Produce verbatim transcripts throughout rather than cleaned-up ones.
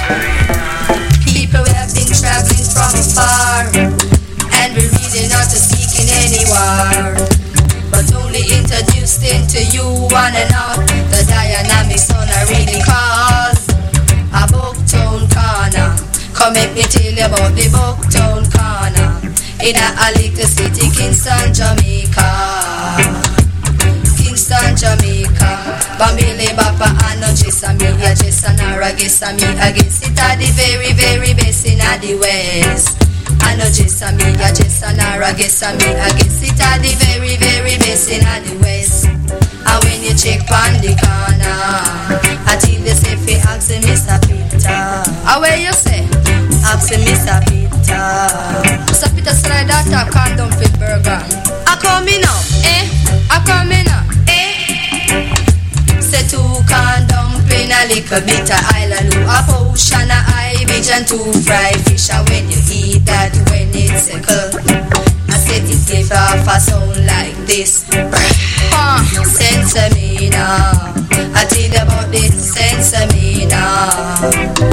People have been traveling from afar, and we're really not seeking any war, but only introduced into you one and all. The dynamics on a really cause a Bucktown corner. Come make me tell you about the Bucktown corner in a, a little city, Kingston, Jamaica. Kingston, Jamaica. Bambile Bapa and no Jessamy, a Jessanara, Gessamy, against it are the very, very best in the West. I know Jessamy, a Jessanara, Gessamy, against it are the very, very best in the West. And when you check on the corner, I think they say fi ask Mister Peter. How where you say? Ask Mister Peter. Mister Peter said that I can't dump it burger. I come in now, eh? I come in now, eh? Say two can dumpling, a little bit of island, a potion of ibis and two fried fish. And when you eat that, when it's circle, I said it give off a sound like this. Uh, sense me now. I tell you about this, sense me now.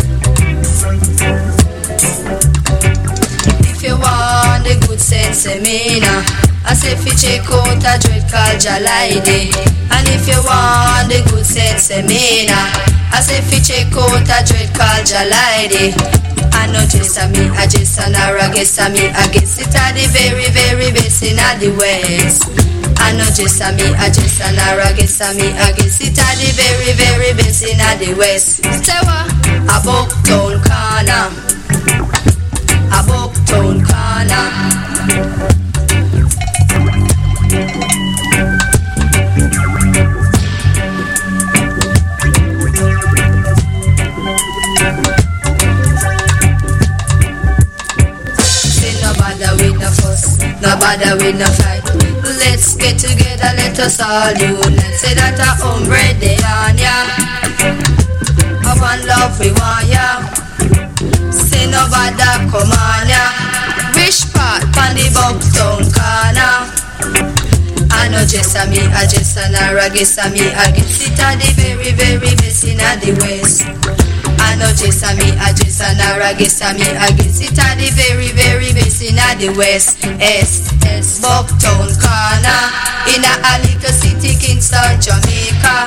If you want the good sense me now, I say if you check out a dread called Jalide. And if you want the good sense me now, I say if you check out a dread called Jalide. I know just a me, I just an ara, guess a me, I guess it are the very, very best in the West. I know just a me, I just an ara, guess a me, I guess it are the very, very best in the West. Say what? A Bucktown corner, a Bucktown corner. No bother with no fight. Let's get together, let us all unite. Say that a hombre de on ya. Up and love we want ya. Say no bother come on ya. Which part on the Bucktown corner? I know just a me, I just an ara, guess a me, I guess it are the very, very best in the West. I know just a me, I just an ara, guess a me, I guess it are the very, very best in the West. S, S, Bucktown corner, in a, a little city, Kingston, Jamaica.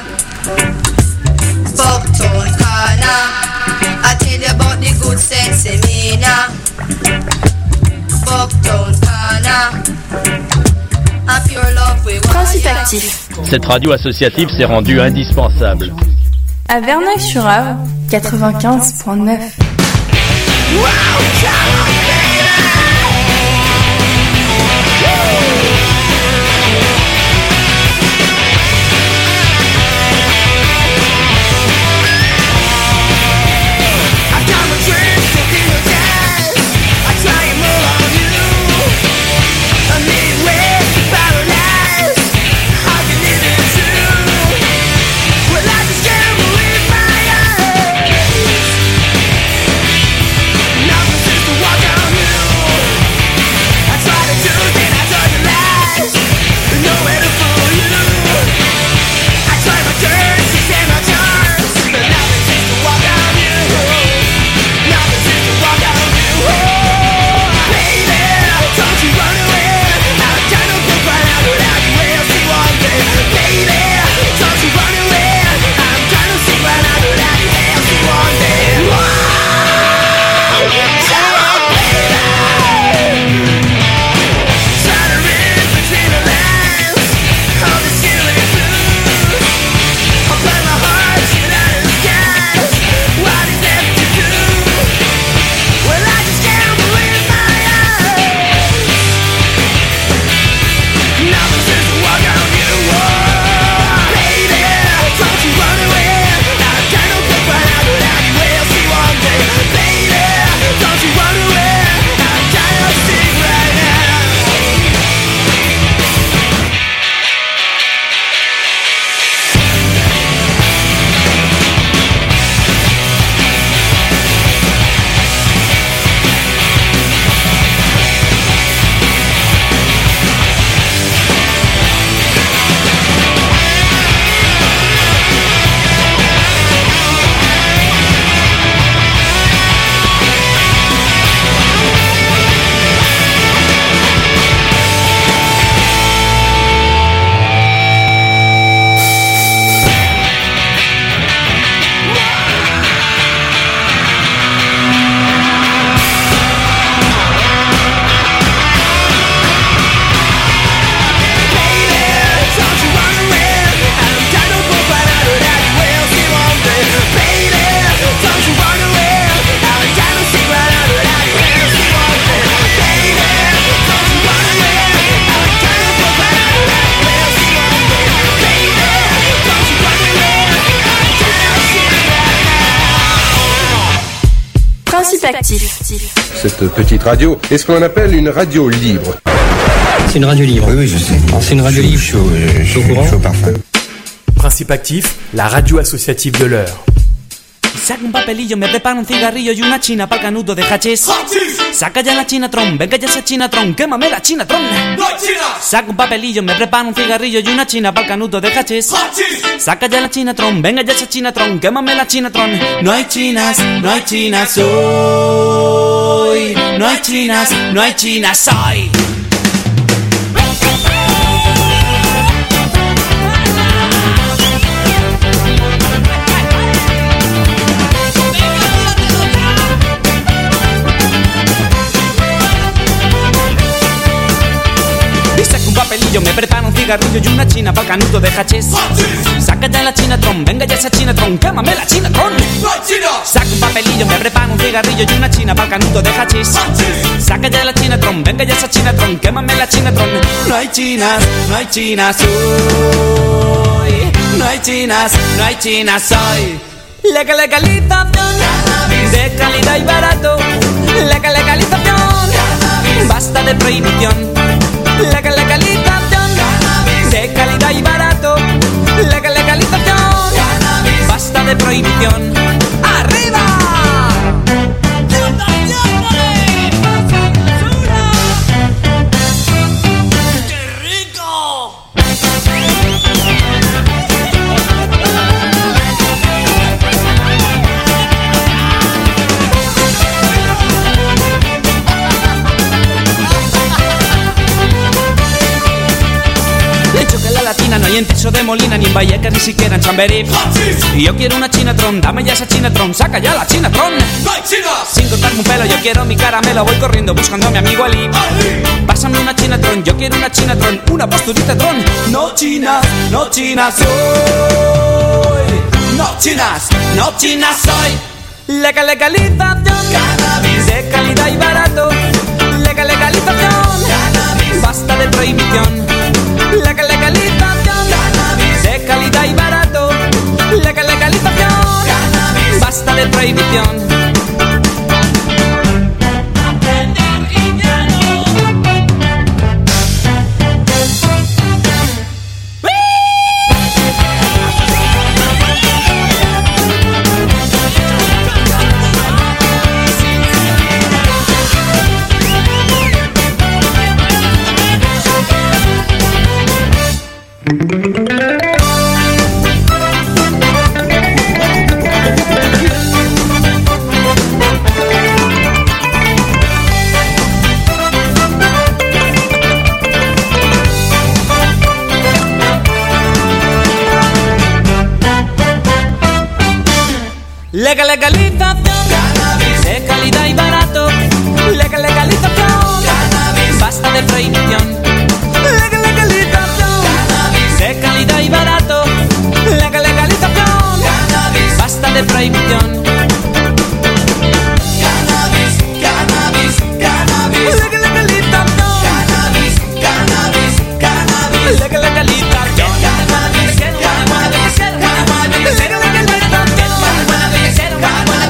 Bucktown corner, I tell you about the good sense in me now. Bucktown corner, a pure love we want. Principe actif. Cette radio associative s'est rendue indispensable. À Verneuil-sur-Avre, quatre-vingt-quinze virgule neuf. Nothing since the Principe actif. Cette petite radio est ce qu'on appelle une radio libre. C'est une radio libre. Oui, oui, je sais. C'est une radio libre. Chaud, euh, chaud, chaud parfum. Principe actif, la radio associative de l'heure. Saca un papelillo, me preparo un cigarrillo y una china pa'l canuto de hachís. Saca ya la Chinatron, venga ya esa Chinatron, quémame la Chinatron. Saca un papelillo, me preparo un cigarrillo y una china pa'l canuto de hachís. Saca ya la Chinatron, venga ya esa Chinatron, quémame la Chinatron. No hay chinas, no hay chinas hoy. No hay chinas, no hay chinas hoy. Papelillo, me preparo un cigarrillo y una china pa'l canuto de hachís. Saca ya la Chinatron, venga ya esa Chinatron, quémame la Chinatron. Saca un papelillo, me preparo un cigarrillo y una china pa'l canuto de hachís. Saca ya la Chinatron, venga ya esa Chinatron, quémame la Chinatron. No hay chinas, no hay chinas hoy. No hay chinas, no hay chinas hoy. Legal, legalización de calidad y barato. Legal, legalización, basta de prohibición. Legal, legalización de calidad y barato. Legal, legalización, basta de prohibición. ¡Arriba! ¡Qué rico! No hay en Tiso de Molina, ni en Vallecas, ni siquiera en Chamberí. Y yo quiero una Chinatron, dame ya esa Chinatron, saca ya la Chinatron. ¡No hay chinas! Sin cortarme un pelo, yo quiero mi caramelo, voy corriendo buscando a mi amigo Ali. Ali. Pásame una Chinatron, yo quiero una Chinatron, una posturita tron. No chinas, no chinas soy. No chinas, no chinas soy. Legal, legalización, cannabis de calidad y barato. Legal, legalización, cannabis, basta de prohibición. Legal, legalización, cannabis de calidad y barato. Legal, legalización, cannabis, basta de prohibición. Legal, legalización, cannabis de calidad y barato. Legal, legalización, cannabis, basta de prohibición. Legal, legalización, cannabis de calidad y barato. Legal, legalización, cannabis, basta de prohibición. Cannabis, cannabis, cannabis. Legal, legalización, cannabis, cannabis, cannabis. Legal, legalización, cannabis, cannabis, cannabis. Legal, legalización, cannabis, cannabis.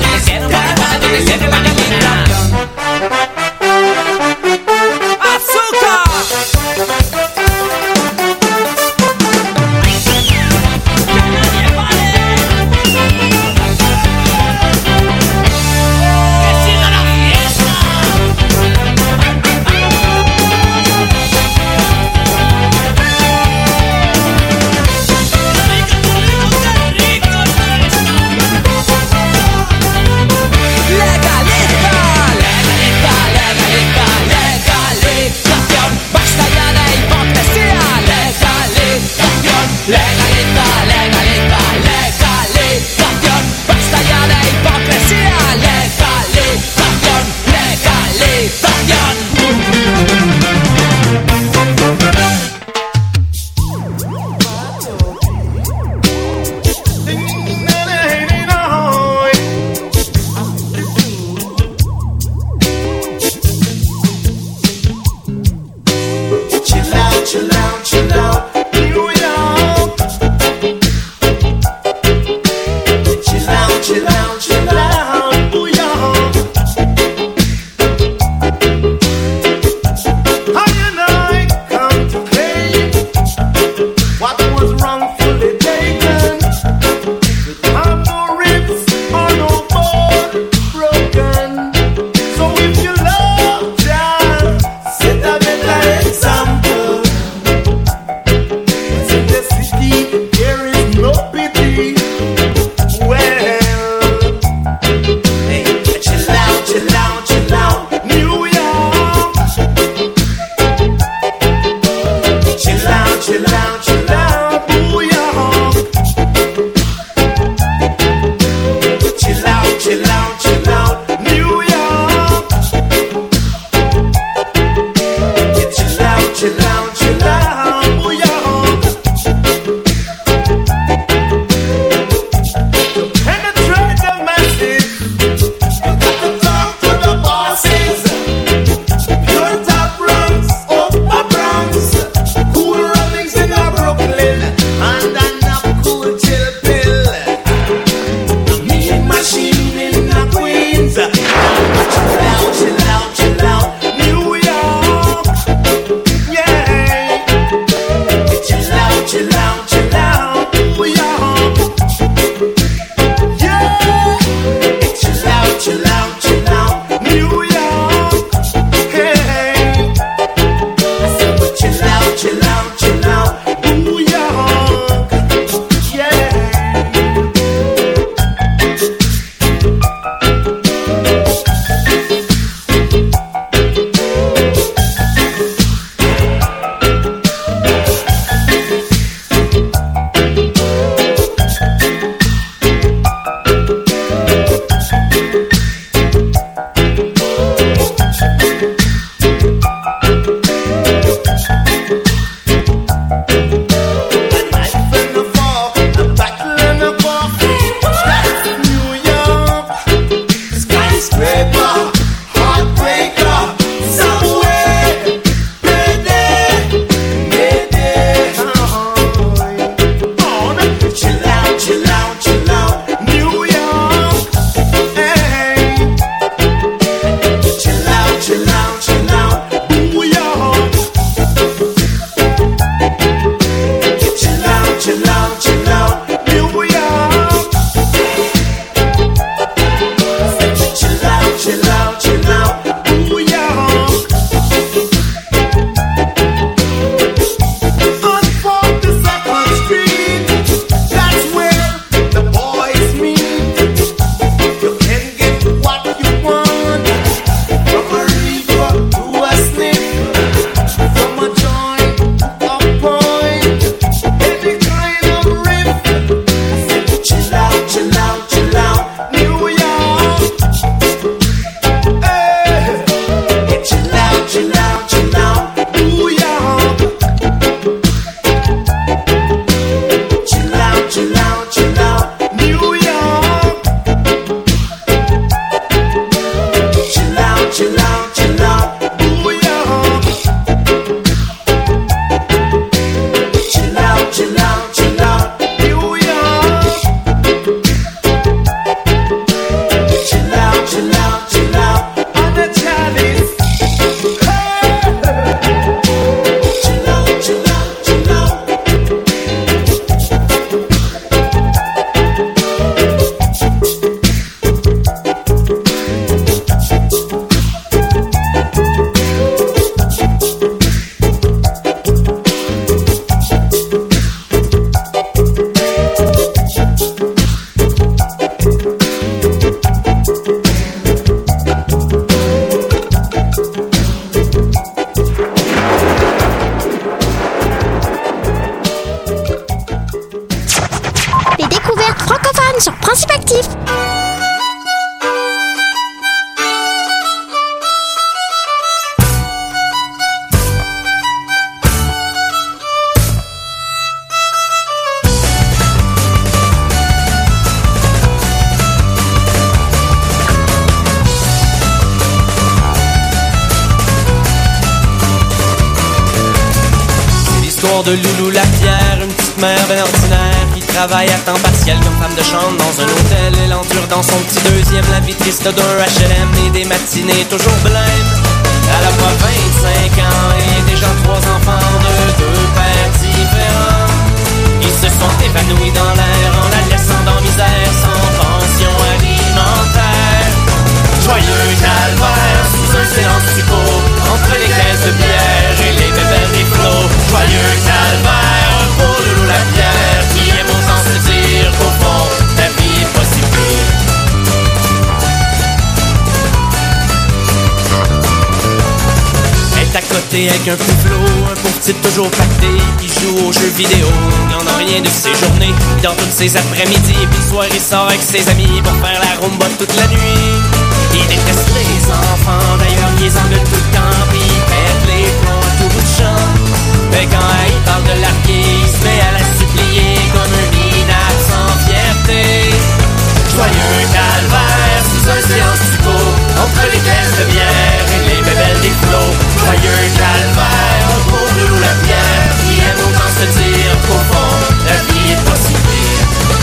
de Loulou Lapierre, une petite mère ben ordinaire qui travaille à temps partiel comme femme de chambre dans un hôtel. Elle endure dans son petit deuxième la vie triste d'un H L M et des matinées toujours blêmes. Elle a pas vingt-cinq ans et déjà trois enfants de deux pères différents. Ils se sont évanouis dans l'air en la laissant dans misère sans pension alimentaire. Joyeux calvaire sous un silence succo, entre les caisses de bière et les bébelles des flots. Joyeux calvaire pour Loulou Lapierre qui aime autant se dire qu'au fond la vie est pas si pire. À côté avec un flot, un pauvre type toujours pacté qui joue aux jeux vidéo. Il n'en a rien de ses journées, dans toutes ses après-midi. Et puis le soir il sort avec ses amis pour faire la rumba toute la nuit. Il déteste les enfants, d'ailleurs il les engueule tout le temps. Puis il pète les plombs à tout bout de champ. Mais quand il parle de l'arquer, il se met à la supplier comme un minable sans fierté. Joyeux calvaire sous un silence succo, entre les caisses de bière et les bébelles des flots. Joyeux calvaire pour Loulou Lapierre qui aime autant se dire qu'au fond la vie est pas si pire.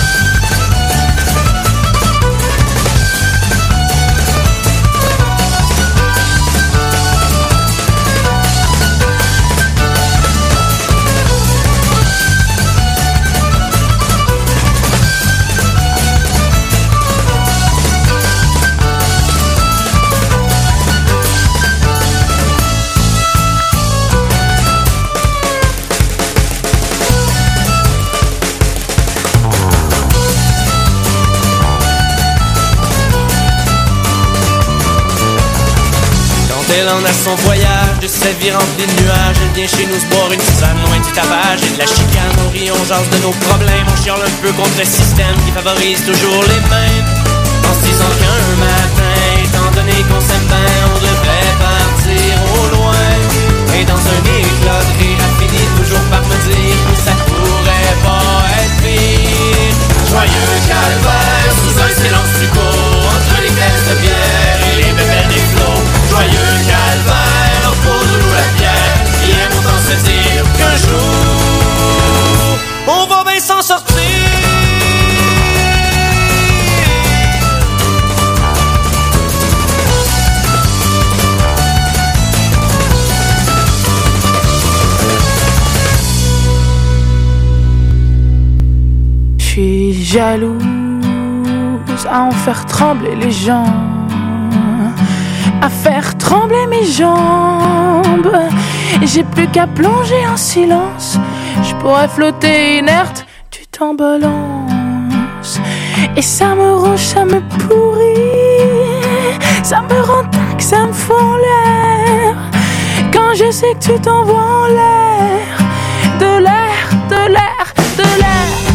Elle en a son voyage, de sa vie remplie de nuages. Elle vient chez nous se boire une tisane loin du tapage et de la chicane. On rit, on jase de nos problèmes, on chiale un peu contre le système qui favorise toujours les mêmes. En se disant qu'un matin, étant donné qu'on s'aime bien, on devrait partir au loin. Et dans un éclat de rire, elle finit toujours par me dire que ça pourrait pas être pire. Joyeux calvaire sous un silence succo, entre les caisses de bière et les bébés des flots. Joyeux calvaire pour Loulou Lapierre qui aime autant se dire qu'un jour on va bien s'en sortir. Je suis jalouse à en faire trembler les gens, à faire trembler mes jambes. J'ai plus qu'à plonger en silence, je pourrais flotter inerte, tu t'embalances. Et ça me ronge, ça me pourrit, ça me rend tac, ça me fout en l'air. Quand je sais que tu t'envoies en l'air, de l'air, de l'air, de l'air.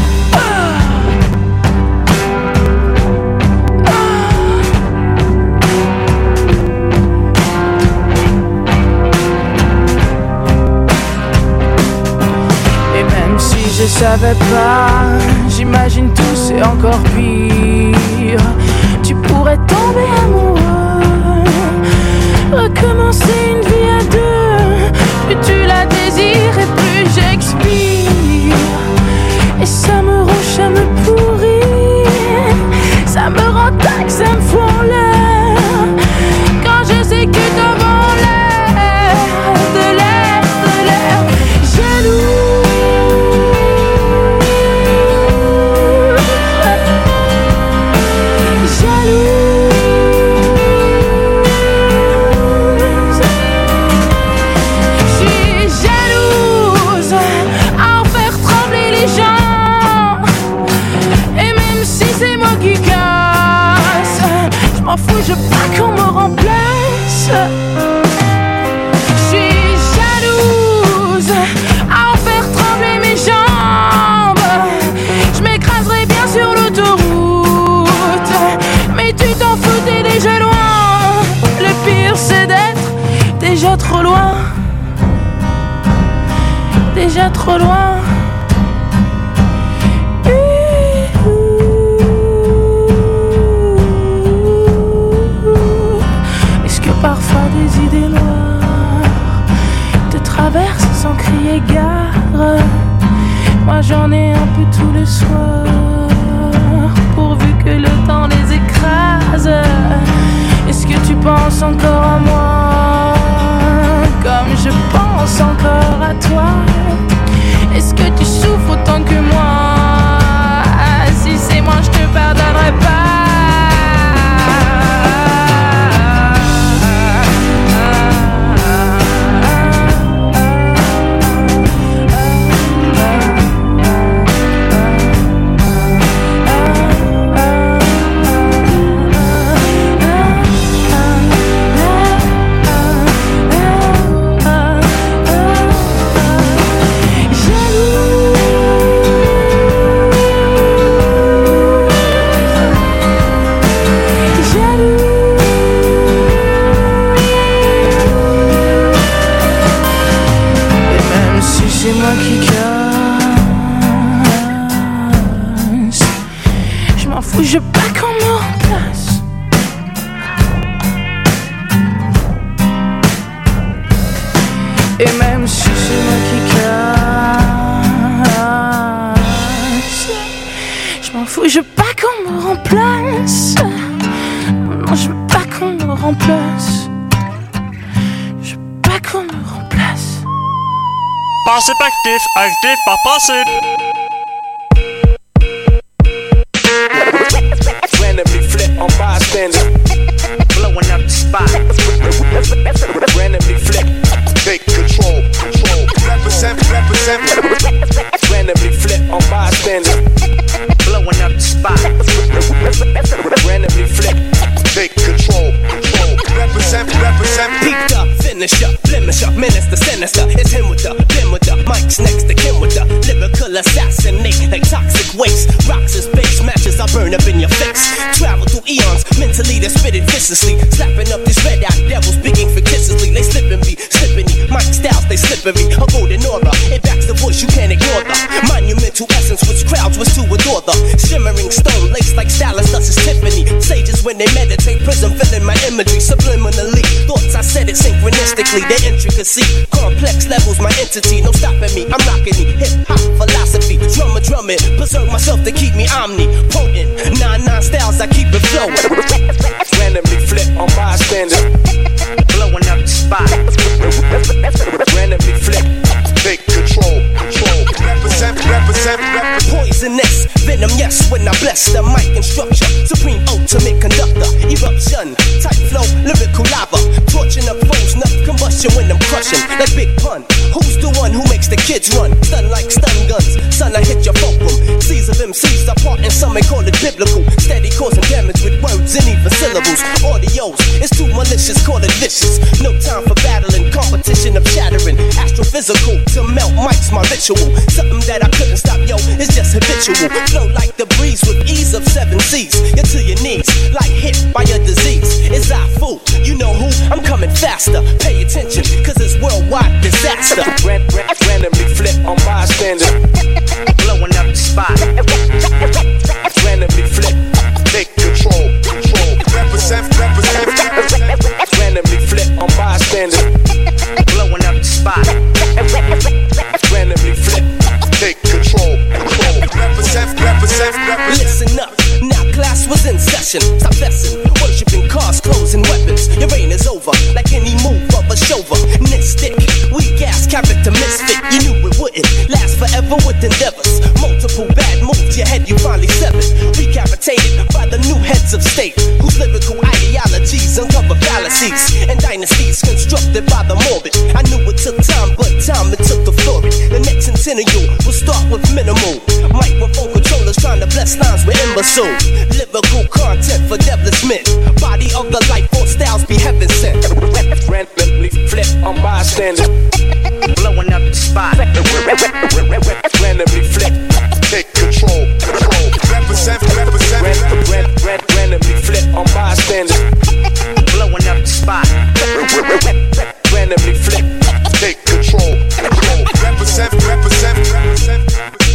Je savais pas, j'imagine tout c'est encore pire. Tu pourrais tomber amoureux, recommencer une vie à deux. Plus tu la désires et plus j'expire. Et ça me ronge, ça me pourrit, ça me rend tac, ça me fout en l'air. Quand je sais que tu t'en vas en l'air, de l'air, de l'air, jaloux. M'en fous, je veux pas qu'on me remplace. Je suis jalouse à en faire trembler mes jambes. Je m'écraserai bien sur l'autoroute, mais tu t'en fous, t'es déjà loin. Le pire c'est d'être déjà trop loin, déjà trop loin. Parfois des idées noires te traversent sans crier gare. fous, je veux pas qu'on me remplace. Non, je veux pas qu'on me remplace. Je veux pas qu'on me remplace. Passif actif, actif par passif. Randomly flip on bystander, blowing up the spot. Randomly flip, take control, control. Represent, represent. Randomly flip on bystander, blowing up the spot. Randomly flip, take control, control. Represent, represent. Peaked up, finisher, blemisher, minister, sinister. It's him with the, them with the mics next to Kim with the lyrical assassinate like toxic waste. Rocks as base matches, I burn up in your face. Travel through eons, mentally they spit it viciously. Slapping up these red eyed devils, speaking fictitiously. They slipping me, slipping me. Mic styles, they slippery. A golden aura, it backs the voice, you can't ignore the monumental essence which crowds was to adore the shimmering stone laced like stylist, thus is Tiffany. Sages when they meditate, prism filling my imagery subliminally. Thoughts I said it synchronistically. The intricacy, complex levels, my entity. No stopping me, I'm rocking the hip hop philosophy. Drummer, drum it, preserve myself to keep me omnipotent. Nine nine styles, I keep it flowing. Randomly flip on bystander, blowing up the spot. Randomly flip, take control, control. Represent, represent, represent. Poisonous venom, yes, when I bless the mic and structure. Supreme ultimate conductor, eruption, type flow, lyrical lava. Torching up flames, enough combustion when I'm crushing. Like Big Pun, who's the one who makes the kids run? Stun like stun guns, son, I hit your fulcrum. Seas of M Cs apart and some may call it biblical. Steady causing damage with words and even syllables. Audios, it's too malicious, call it vicious. No time for battling, competition of shattering. Astrophysical, to melt mics, my ritual. Something that I couldn't stop, yo, it's just habitual. Flow like the breeze with ease of seven seas. You're to your knees, like hit by a disease. Is I fool? You know who? I'm coming faster. Pay attention, cause it's worldwide disaster. Ran, ran, randomly flip on bystander, blowing up the spot. Randomly flip, take control, control. Represent, represent, represent. Randomly flip on bystander, blowing up the spot. Randomly flip, take control, control. Represent, represent, represent. Listen up, now class was in session. Stop messing, worshipping cars, clothes, and weapons. Your reign is over, like any move of a chauvinistic. Weak ass character misfit. You knew it wouldn't last forever with endeavors. Multiple bad moves, your head you finally severed. Recapitated by the new heads of state, whose lyrical ideologies uncover fallacies and dynasties constructed by the morbid. I knew it took time, but time it took to flourish. The next centennial will start with minimal microphone controllers trying to bless lines with imbecile. Lyrical content for devilish men. Body of the life force styles be heaven sent. Randomly flip on bystander, blowing up the spot. Randomly flip, take control, control. Represent, represent. Ran, ran, ran, randomly flip on bystander, blowing up the spot. Randomly flip, take control, control. Represent, represent, represent.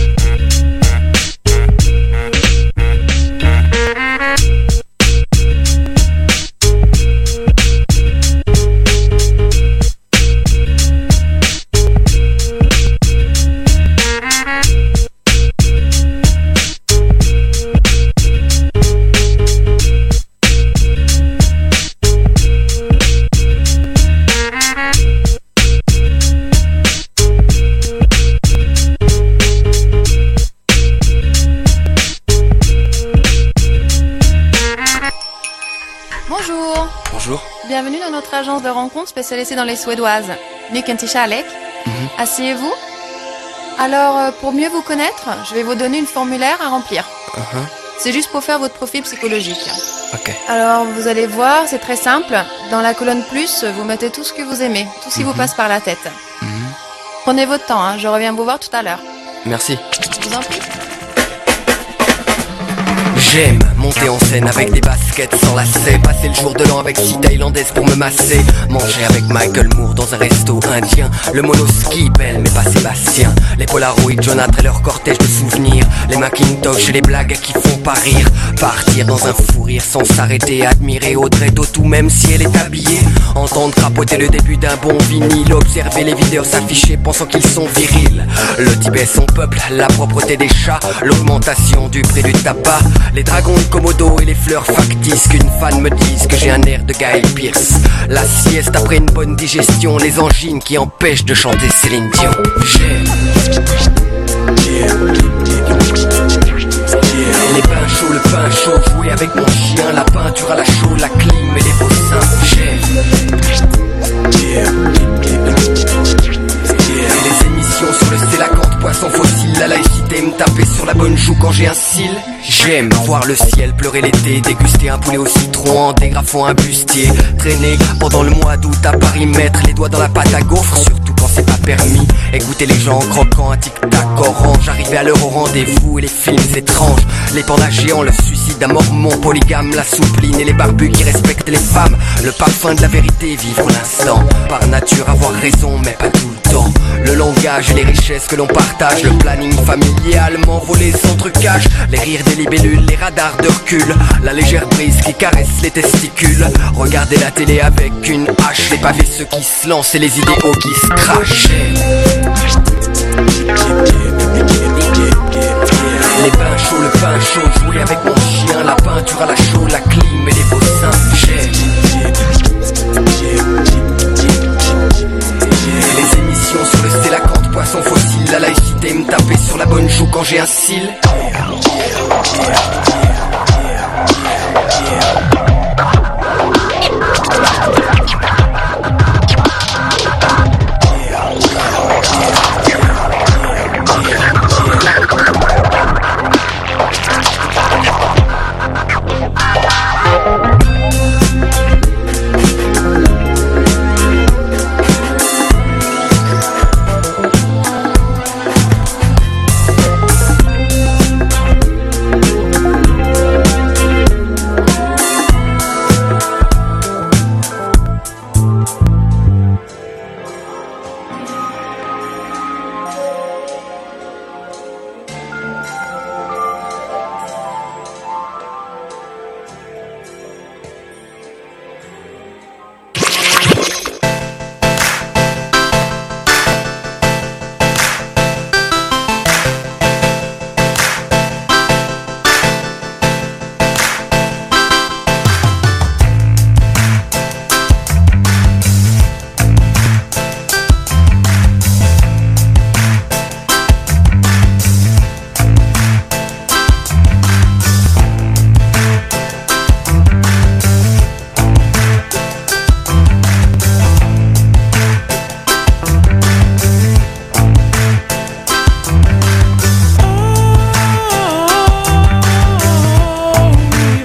Bienvenue dans notre agence de rencontres spécialisée dans les Suédoises. Ni Kentisha Alec. Mm-hmm. Asseyez-vous. Alors, euh, pour mieux vous connaître, je vais vous donner une formulaire à remplir. Uh-huh. C'est juste pour faire votre profil psychologique. Ok. Alors, vous allez voir, c'est très simple. Dans la colonne plus, vous mettez tout ce que vous aimez, tout ce qui mm-hmm. vous passe par la tête. Mm-hmm. Prenez votre temps, hein, je reviens vous voir tout à l'heure. Merci. Je vous en prie. J'aime monter en scène avec des baskets sans lacets, passer le jour de l'an avec six thaïlandaises pour me masser, manger avec Michael Moore dans un resto indien, le monoski belle mais pas Sébastien, les Polaroid Jonathan et leur cortège de souvenirs, les Macintosh et les blagues qui font pas rire, partir dans un fou rire sans s'arrêter, admirer Audrey Tautou même si elle est habillée entendre crapoter le début d'un bon vinyle, observer les videurs s'afficher pensant qu'ils sont virils. Le Tibet son peuple, la propreté des chats, l'augmentation du prix du tabac, les dragons de Komodo et les fleurs factices. Qu'une fan me dise que j'ai un air de Guy Pearce. La sieste après une bonne digestion, les angines qui empêchent de chanter Céline Dion. J'aime les pains chauds, le pain chaud, jouer avec mon chien, la peinture à la chaux, la clim et les beaux seins. J'aime les émissions sur le sélacanthe, poisson fossile, la laïcité, me taper sur la bonne joue quand j'ai un cil. J'aime voir le ciel pleurer l'été, déguster un poulet au citron en dégrafant un bustier, traîner pendant le mois d'août à Paris, mettre les doigts dans la pâte à gaufre, surtout quand c'est pas permis, écouter les gens croquant un tic-tac orange, arriver à l'heure au rendez-vous et les films étranges, les pandas géants, le suicide d'un mormon polygame, la soupline et les barbus qui respectent les femmes, le parfum de la vérité, vivre l'instant, par nature avoir raison mais pas tout le temps, le langage et les richesses que l'on partage, le planning familial, m'envoler sans trucage, les rires des libellules, les radars de recul, la légère brise qui caresse les testicules, regarder la télé avec une hache, les pavés ceux qui se lancent et les idéaux qui se crachent. Les pains chauds, le pain chaud, jouer avec mon chien, la peinture à la chaux, la clim et les beaux seins. Les émissions sur le sélacanthe, poisson fossile, la laïcité, me taper sur la bonne joue quand j'ai un cil.